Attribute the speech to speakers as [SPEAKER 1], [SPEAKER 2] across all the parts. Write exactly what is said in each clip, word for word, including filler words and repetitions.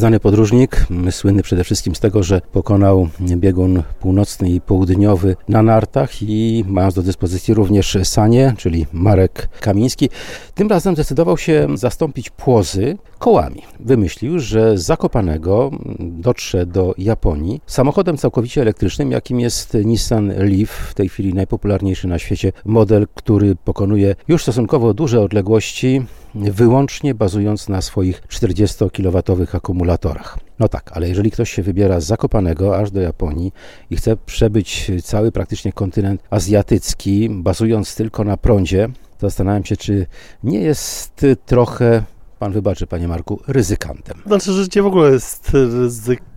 [SPEAKER 1] znany podróżnik, słynny przede wszystkim z tego, że pokonał biegun północny i południowy na nartach i mając do dyspozycji również sanie, czyli Marek Kamiński, tym razem zdecydował się zastąpić płozy kołami. Wymyślił, że z Zakopanego dotrze do Japonii samochodem całkowicie elektrycznym, jakim jest Nissan Leaf, w tej chwili najpopularniejszy na świecie model, który pokonuje już stosunkowo duże odległości, wyłącznie bazując na swoich czterdziestokilowatowych akumulatorach. No tak, ale jeżeli ktoś się wybiera z Zakopanego aż do Japonii i chce przebyć cały praktycznie kontynent azjatycki, bazując tylko na prądzie, to zastanawiam się, czy nie jest trochę, pan wybaczy, panie Marku, ryzykantem.
[SPEAKER 2] Znaczy, że życie w ogóle jest ryzykowną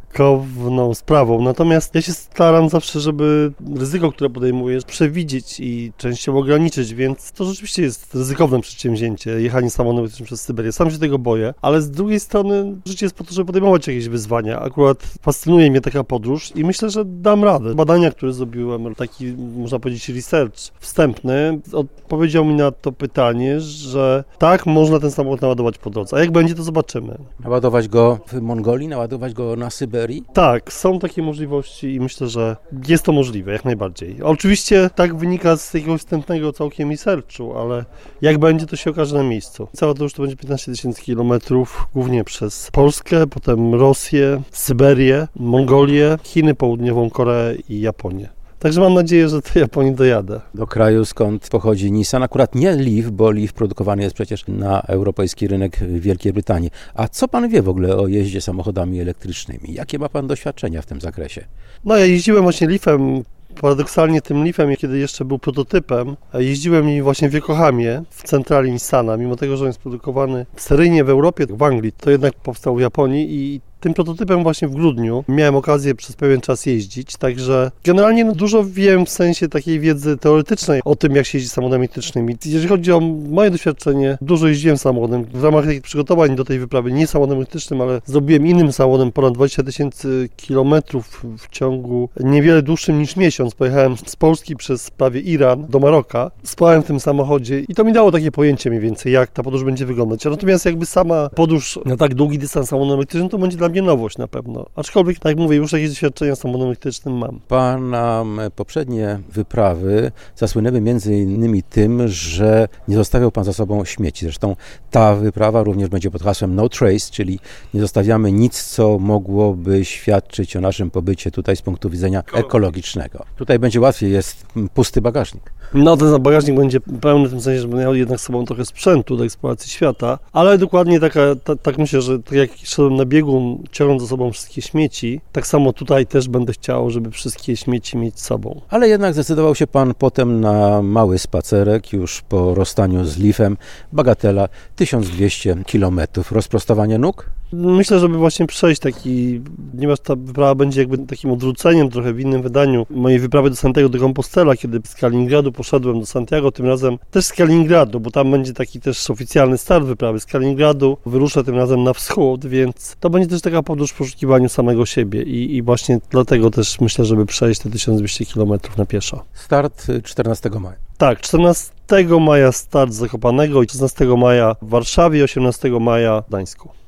[SPEAKER 2] sprawą, natomiast ja się staram zawsze, żeby ryzyko, które podejmuję, przewidzieć i częściowo ograniczyć, więc to rzeczywiście jest ryzykowne przedsięwzięcie, jechanie samochodem przez Syberię. Sam się tego boję, ale z drugiej strony życie jest po to, żeby podejmować jakieś wyzwania. Akurat fascynuje mnie taka podróż i myślę, że dam radę. Badania, które zrobiłem, taki, można powiedzieć, research wstępny, odpowiedział mi na to pytanie, że tak, można ten samochód naładować po drodze, a jak będzie, to zobaczymy.
[SPEAKER 1] Naładować go w Mongolii, naładować go na Syberii?
[SPEAKER 2] Tak, są takie możliwości i myślę, że jest to możliwe, jak najbardziej. Oczywiście tak wynika z jakiegoś wstępnego całkiem researchu, ale jak będzie, to się okaże na miejscu. Cała to już to będzie piętnaście tysięcy kilometrów, głównie przez Polskę, potem Rosję, Syberię, Mongolię, Chiny, Południową Koreę i Japonię. Także mam nadzieję, że do Japonii dojadę.
[SPEAKER 1] Do kraju, skąd pochodzi Nissan, akurat nie Leaf, bo Leaf produkowany jest przecież na europejski rynek Wielkiej Brytanii. A co pan wie w ogóle o jeździe samochodami elektrycznymi? Jakie ma pan doświadczenia w tym zakresie?
[SPEAKER 2] No ja jeździłem właśnie Leafem, paradoksalnie tym Leafem, kiedy jeszcze był prototypem, jeździłem nim właśnie w Yokohamie, w centrali Nissana, mimo tego, że on jest produkowany seryjnie w Europie, w Anglii, to jednak powstał w Japonii i tym prototypem właśnie w grudniu miałem okazję przez pewien czas jeździć, także generalnie no, dużo wiem w sensie takiej wiedzy teoretycznej o tym, jak się jeździ samochodem elektrycznym. I jeżeli chodzi o moje doświadczenie, dużo jeździłem samochodem. W ramach takich przygotowań do tej wyprawy, nie samochodem elektrycznym, ale zrobiłem innym samochodem ponad dwadzieścia tysięcy kilometrów w ciągu niewiele dłuższym niż miesiąc. Pojechałem z Polski przez prawie Iran do Maroka. Spałem w tym samochodzie i to mi dało takie pojęcie mniej więcej, jak ta podróż będzie wyglądać. Natomiast jakby sama podróż na tak długi dystans samochodem elektrycznym, to będzie dla mnie nowość na pewno. Aczkolwiek, tak jak mówię, już jakieś doświadczenia z samochodem elektrycznym mam.
[SPEAKER 1] Pana poprzednie wyprawy zasłynęły między innymi tym, że nie zostawiał pan za sobą śmieci. Zresztą ta wyprawa również będzie pod hasłem No Trace, czyli nie zostawiamy nic, co mogłoby świadczyć o naszym pobycie tutaj z punktu widzenia ekologicznego. Tutaj będzie łatwiej, jest pusty bagażnik.
[SPEAKER 2] No, ten bagażnik będzie pełny w tym sensie, że będę miał jednak z sobą trochę sprzętu do eksploracji świata, ale dokładnie taka, ta, tak myślę, że tak jak szedłem na biegun, ciągnąc za sobą wszystkie śmieci, tak samo tutaj też będę chciał, żeby wszystkie śmieci mieć z sobą.
[SPEAKER 1] Ale jednak zdecydował się pan potem na mały spacerek, już po rozstaniu z Leafem, bagatela tysiąc dwieście kilometrów. Rozprostowanie nóg?
[SPEAKER 2] Myślę, żeby właśnie przejść taki, ponieważ ta wyprawa będzie jakby takim odwróceniem trochę w innym wydaniu mojej wyprawy do Santiago de Compostela, kiedy z Kaliningradu poszedłem do Santiago, tym razem też z Kaliningradu, bo tam będzie taki też oficjalny start wyprawy z Kaliningradu. Wyruszę tym razem na wschód, więc to będzie też taka podróż w poszukiwaniu samego siebie i, i właśnie dlatego też myślę, żeby przejść te tysiąc dwieście kilometrów na pieszo.
[SPEAKER 1] Start czternastego maja.
[SPEAKER 2] Tak, czternastego maja start z Zakopanego i szesnastego maja w Warszawie, osiemnastego maja w Gdańsku.